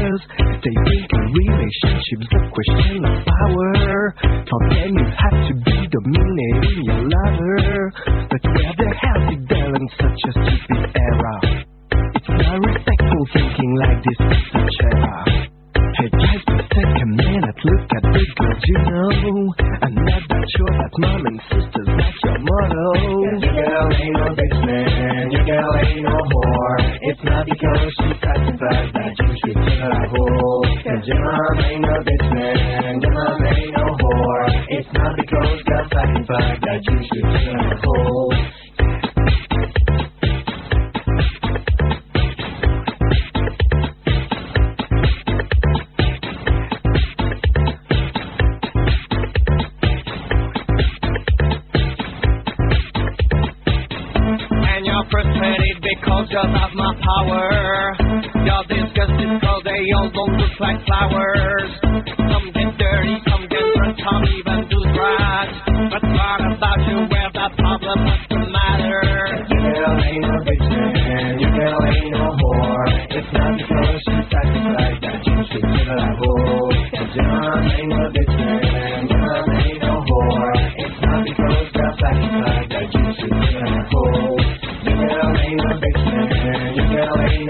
Cause they think a relationship's a question of power. How can you have to be dominating your lover? But where the hell did they learn such a stupid era? It's not respectful thinking like this is such era. Hey guys, please take a minute, look at the girls you know. I'm not that sure that mom and sisters like your motto. Your girl ain't no bitch man, your girl ain't no whore. It's not because she testifies that you should tell her a hole. Cause your mom ain't no bitch man, your mom ain't no whore. It's not because God testifies that you should tell her a hole. Frustrated because you have my power. You're disgusted because they all don't look like flowers. Some get dirty, some get drunk, some even do drugs. But what about you? Where's that problem? What's the matter? Your girl ain't no bitch man, your girl ain't no whore. It's not because she sacrificed that you should give her a hole. Cause your mom ain't no bitch man, your mom ain't no whore. It's not because God sacrificed that you should give her a hole. Your girl ain't no bitch man, your girl ain't